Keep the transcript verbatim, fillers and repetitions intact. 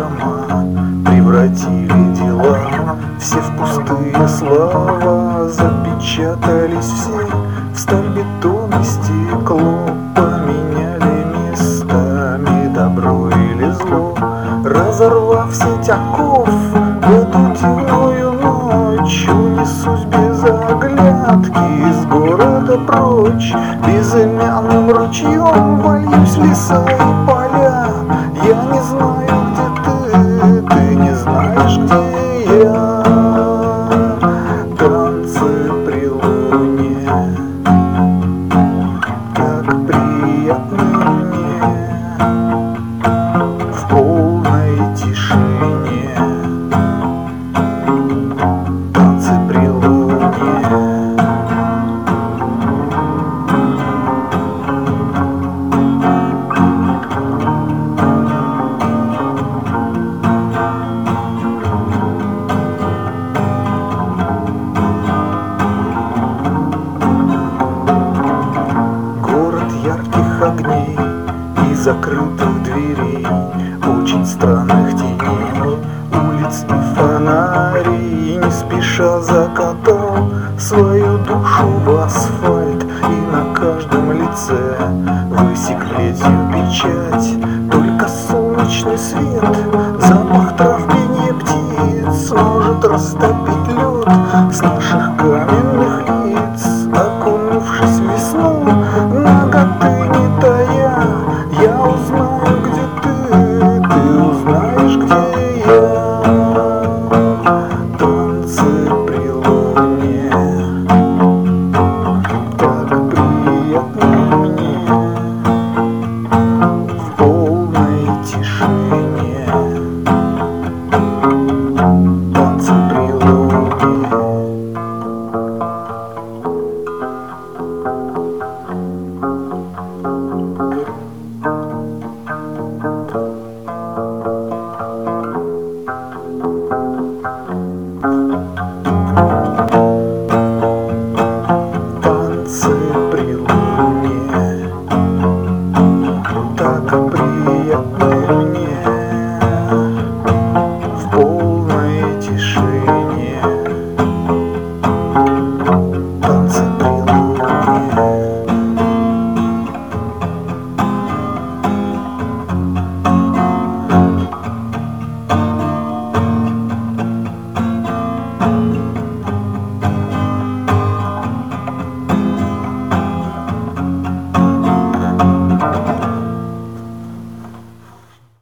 дома превратили дела все в пустые слова, запечатались все в сталь, бетон и стекло, поменяли местами добро или зло, разорвав сеть оков в эту темную ночь, унесусь без оглядки из города прочь, безымянным ручьем вольюсь в леса и поля. Я не знаю, где ты, ты не знаешь, где я. Танцы при луне, как приятно мне в полной тишине. Танцы при луне. Ярких огней и закрытых дверей, очень странных теней, улиц и фонарей, не спеша закатал свою душу в асфальт, и на каждом лице высек плетью печать, только солнечный свет, запах трав, пение птиц может растопить